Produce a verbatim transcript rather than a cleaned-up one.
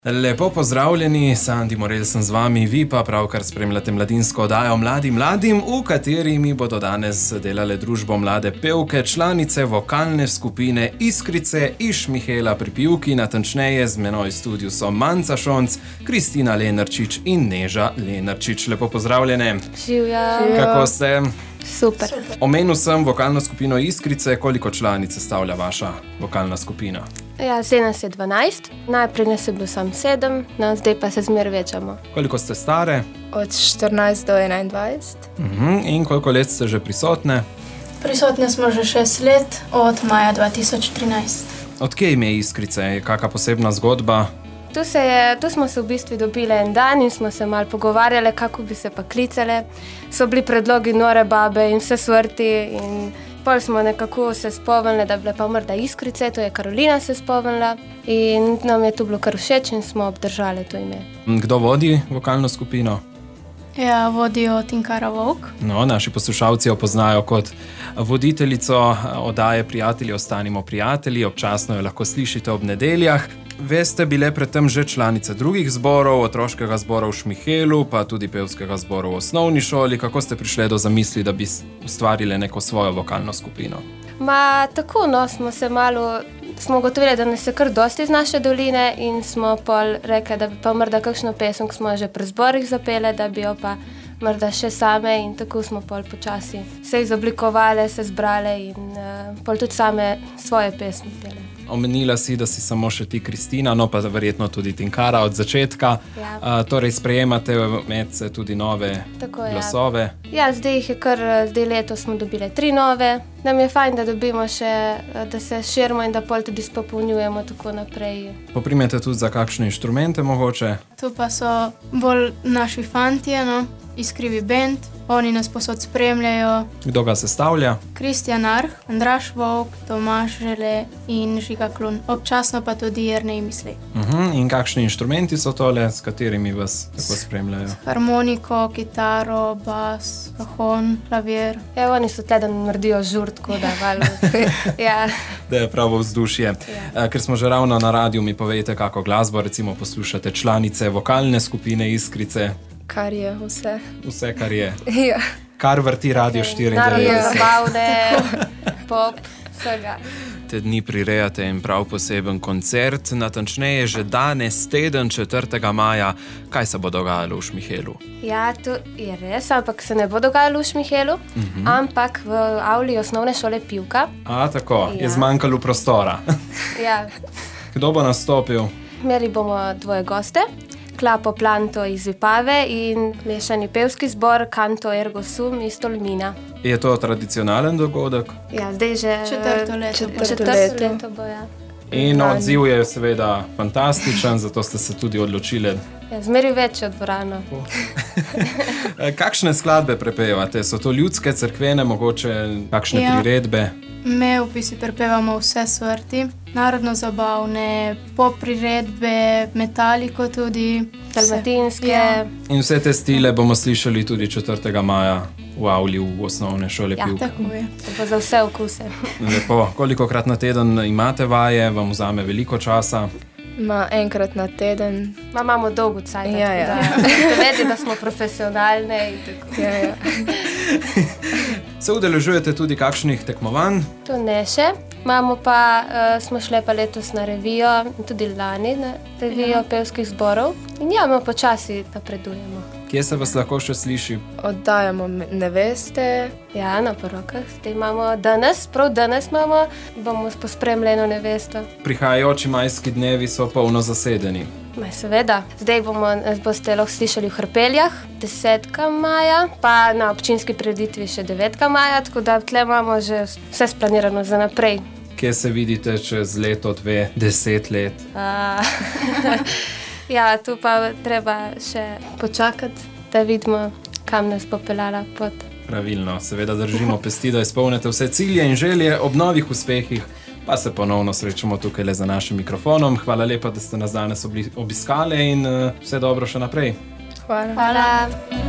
Lepo pozdravljeni, Sandi Morel sem z vami, vi pa pravkar spremljate mladinsko oddajo Mladi mladim, v kateri mi bodo danes delale družbo mlade pevke, članice vokalne skupine Iskrice iz Šmihela pri Pivki, natančneje z menoj v studiu so Manca Šonc, Kristina Lenarčič in Neža Lenarčič. Lepo pozdravljene. Živja. Kako ste? Super. Omenil sem vokalno skupino Iskrice, koliko članic sestavlja vaša vokalna skupina? Ja, zdaj nas je dvanajst, najprej nas je bilo sam sedem, no, zdaj pa se zmer večamo. Koliko ste stare? Od štirinajst do enaindvajset. Uh-huh. In koliko let ste že prisotne? Prisotne smo že šest let, od maja dva tisoč trinajst. Od kje ime Iskrice? Je kakšna posebna zgodba? Tu, se je, tu smo se v bistvu dobili en dan in smo se malo pogovarjali, kako bi se pa klicale. So bili predlogi Nore babe in vse svrti in pol smo nekako se spomnili, da bi bile pa morda Iskrice, to je Karolina se spomnila in nam je to bilo kar všeč in smo obdržali to ime. Kdo vodi vokalno skupino? Ja, vodijo Tinkara Vovk. No, naši poslušalci jo poznajo kot voditeljico oddaje Prijatelji ostanimo prijatelji, občasno jo lahko slišite ob nedeljah. Veste, bile predtem že članice drugih zborov, otroškega zbora v Šmihelu, pa tudi pevskega zbora v osnovni šoli. Kako ste prišli do zamisli, da bi ustvarili neko svojo vokalno skupino? Ma tako, no, smo se malo, smo ugotovili, da nas je kar dosti iz naše doline in smo pol rekli, da bi pa morda kakšno pesem, ki smo že pri zborih zapele, da bi jo pa morda še same in tako smo pol počasi se izoblikovali, se zbrali in uh, pol tudi same svoje pesmi pele. Omenila si, da si samo še ti, Kristina, no pa verjetno tudi Tinkara od začetka. Ja. Uh, torej sprejemate med se tudi nove Tako, glasove. Ja. ja, zdaj jih je kar, zdaj leto smo dobili tri nove. Nam je fajn, da dobimo še, da se širimo in da pol tudi spopolnjujemo tako naprej. Poprimete tudi za kakšne inštrumente mogoče? Tu pa so bolj naši fantje, no, Iskrivi band. Oni nas posod spremljajo. Kdo ga sestavlja? Kristjan Arh, Andraž Vovk, Tomaž Žele in Žiga Klun. Občasno pa tudi Jernej Mislej. Uh-huh. In kakšni inštrumenti so tole, s katerimi vas tako spremljajo? Harmoniko, kitaro, bas, kahon, klavir. Ja, oni so tle, da naredijo žur, tako da malo. ja. Da je pravo vzdušje. Ja. Ker smo že ravno na radiju, mi povejte, kako glasbo recimo poslušate članice vokalne skupine Iskrice. Kar je vse. Vse, kar je. Ja. Kar vrti Radio štiriindevetdeset. Narodne zabavne, pop, vsega. Te dni prirejate en prav poseben koncert, natančneje že danes, teden četrtega maja. Kaj se bo dogajalo v Šmihelu? Ja, to je res, ampak se ne bo dogajalo v Šmihelu, uh-huh. ampak v avli osnovne šole Pivka. A, tako, ja. je zmanjkalo prostora. ja. Kdo bo nastopil? Imeli bomo dvoje goste. Klapo Planto iz Vipave in mešani pevski zbor Canto Ergo Sum iz Tolmina. Je to tradicionalen dogodek? Ja, zdaj že četrto leto. Četrto, četrto leto. leto bo, ja. In odziv je seveda fantastičen, zato ste se tudi odločili. Ja, zmeri večjo dvorano. Kakšne skladbe prepevate? So to ljudske, cerkvene, mogoče kakšne ja. priredbe? Me v bistvu prepevamo vse svrti, narodno-zabavne, pop priredbe, metaliko tudi, dalmatinske. Ja. In vse te stile bomo slišali tudi četrtega maja v avli v osnovne šole ja, Pivka. Tako je. To bo za vse okuse. Lepo. Kolikokrat na teden imate vaje, vam vzame veliko časa? Ma enkrat na teden. Ma imamo dolgo cajt, ja, ja. da vedi, da smo profesionalne in tako. Ja, ja. Se udeležujete tudi kakšnih tekmovanj? To ne še. Imamo pa, uh, smo šli pa letos na revijo in tudi lani na revijo ja. pevskih zborov. In ja, mi počasi napredujemo. Kje se vas lahko še sliši? Oddajamo neveste. Ja, na porokah. Zdaj imamo danes, prav danes imamo, bomo pospremljeno nevesto. Prihajajoči majski dnevi so polno zasedeni. Ma seveda. Zdaj bomo, boste lahko slišali v Hrpeljah desetega maja, pa na občinski prireditvi še devetega maja, tako da tle imamo že vse splanirano za naprej. Kje se vidite čez leto, dve, deset let? A, ja, tu pa treba še počakati, da vidimo, kam nas bo peljala pot. Pravilno, seveda držimo pesti, da izpolnite vse cilje in želje ob novih uspehih. Pa se ponovno srečamo tukaj le za našim mikrofonom. Hvala lepa, da ste nas danes obiskali in uh, vse dobro še naprej. Hvala. Hvala.